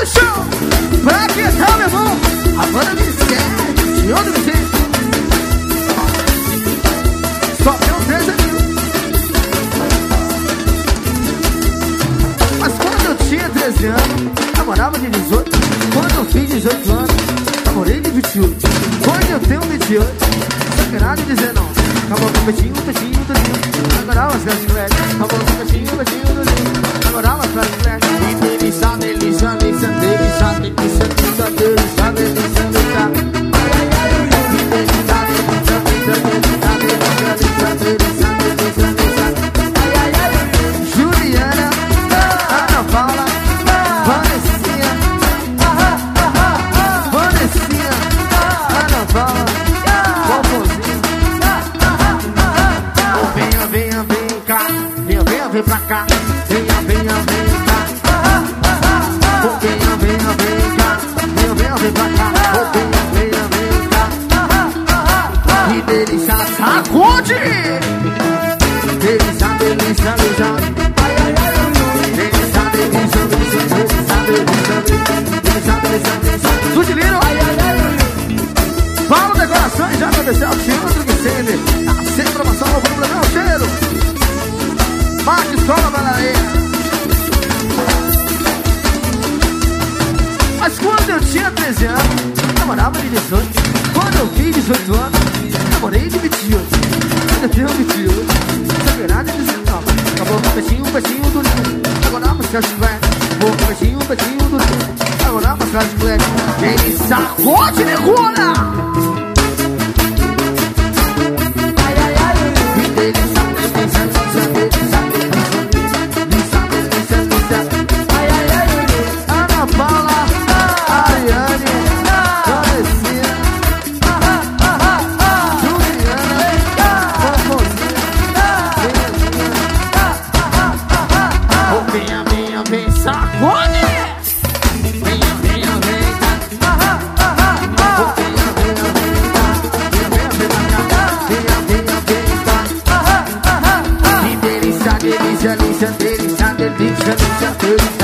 no chão. Pra que tal, meu irmão? A banda me esquece de outro jeito. Só tem um 13 mil. Mas quando eu tinha 13 anos, namorava de 18. Quando eu fiz 18 anos, namorei de 28. Quando eu tenho 28, só que nada de dizer não. Acabou com o peixinho, peixinho, peixinho. Agora as grandes mulheres. Acabou com o peixinho, peixinho, peixinho. Agora as grandes mulheres. Delícia, delícia, delícia, delícia, delícia, delícia, delícia, delícia, delícia. Juliana, Ana Paula, Vanessinha, Vanessinha, Ana Paula, Bobozinho. Venha, venha, vem cá, venha, venha, vem pra cá. Venha, venha, vem cá. Venha, venha, vem cá. Venha, venha, vem pra cá. Venha, venha, vem cá. Que delícia, sacude! Delícia, delícia, delícia. Delícia, delícia, delícia, delícia, delícia, delícia. Sugeriram? Paulo Decorações já agradeceu ao Teatro Vicente. Tá sem promoção, o problema é o cheiro. Marques Cola Balareira. Mas quando eu tinha 13 anos, namorava de 18. Quando eu fiz 18 anos, namorei de 28. Quando eu tenho 28, não nada de 19. Acabou com o peixinho, peixinho do lindo. Agora vamos ficar chuvendo. Vou com o peixinho, peixinho do lindo. Agora vamos ficar chuvendo. Ele sacode, negona! Ana Paula, Ariane, Vanessinha, Juliana, Bobozinha, venha, venha, vem, sacode! Venha, venha, vem cá. Venha, venha, vem cá. Venha, venha, vem cá. Que delícia, delícia, delícia, delícia, delícia, delícia.